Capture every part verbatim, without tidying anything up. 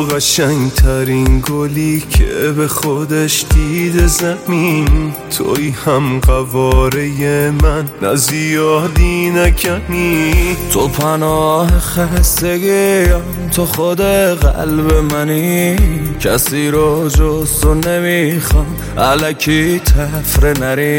قشنگ ترین گلی که به خودش دیده زمین، توی هم قواره من، نه زیادی نه کمی. تو پناه خستگیم، تو خود قلب منی، کسی رو جز تو نمیخوام، الکی تفره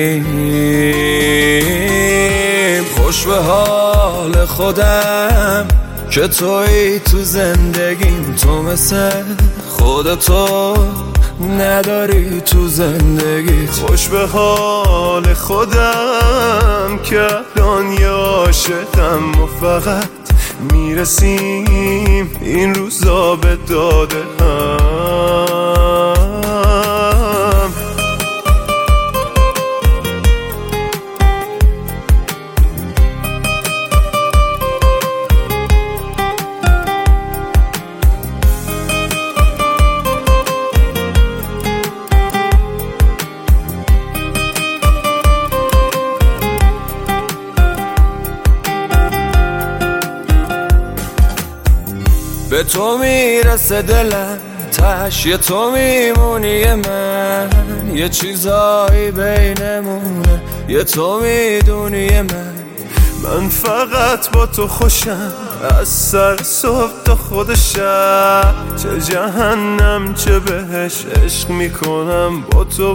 نریم. خوش به حال خودم که توی تو زندگیم، تو مثل خودتو نداری تو زندگیت. خوش به حال خودم که الان یه عاشقم و فقط میرسیم این روزا به داده هم. به تو میرسه دلم، تشیه تو میمونی من، یه چیزایی بینمونه، یه تو میدونی من. من فقط با تو خوشم، از سر صبح تا خود شب، چه جهنم چه بهش عشق میکنم با تو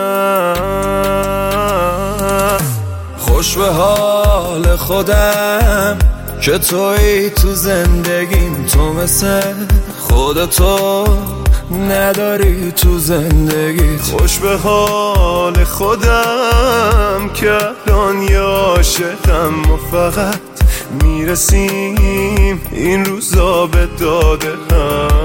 باشم. خوش به حال خودم که توی تو زندگیم، تو مثل خودتو نداری تو زندگیت. خوش به حال خودم که الان یه عاشقم و فقط میرسیم این روزا به داده هم.